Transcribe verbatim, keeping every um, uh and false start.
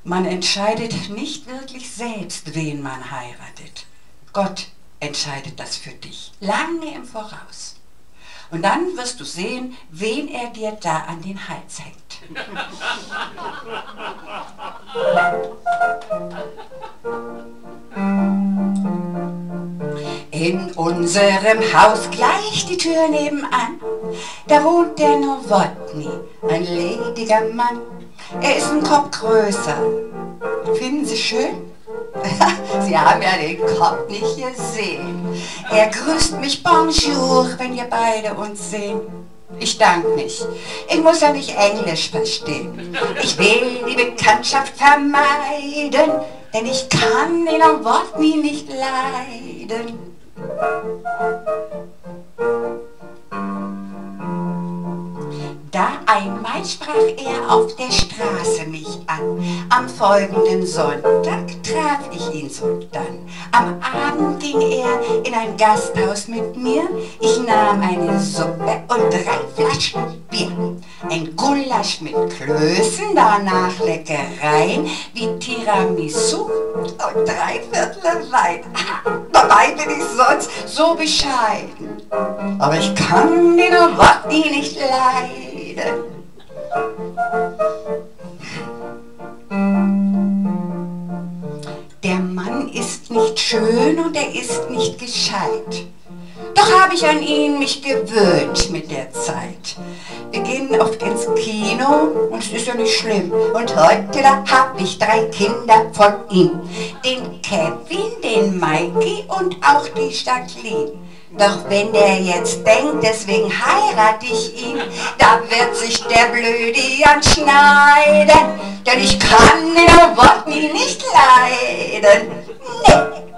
Man entscheidet nicht wirklich selbst, wen man heiratet. Gott entscheidet das für dich, lange im Voraus. Und dann wirst du sehen, wen er dir da an den Hals hängt. In unserem Haus gleich die Tür nebenan, da wohnt der Nowotny, ein lediger Mann. Er ist ein Kopf größer. Finden Sie schön? Sie haben ja den Kopf nicht gesehen. Er grüßt mich Bonjour, wenn wir beide uns sehen. Ich dank nicht. Ich muss ja nicht Englisch verstehen. Ich will die Bekanntschaft vermeiden, denn ich kann den Nowotny nicht leiden. Da einmal sprach er auf der Straße mich an. Am folgenden Sonntag traf ich ihn sodann. Am Abend ging er in ein Gasthaus mit mir. Ich nahm eine Suppe und drei Flaschen Bier. Ein Gulasch mit Klößen, danach Leckereien wie Tiramisu und drei Viertel Wein. Dabei bin ich sonst so bescheiden. Aber ich kann den Nowotny nicht leiden. Der Mann ist nicht schön und er ist nicht gescheit. Doch habe ich an ihn mich gewöhnt mit der Zeit. Wir gehen oft ins Kino und es ist ja nicht schlimm. Und heute, da hab ich drei Kinder von ihm. Den Kevin, den Mikey und auch die Jacqueline. Doch wenn der jetzt denkt, deswegen heirate ich ihn, da wird sich der Blödian schneiden, denn ich kann den Nowotny nicht leiden. Nee.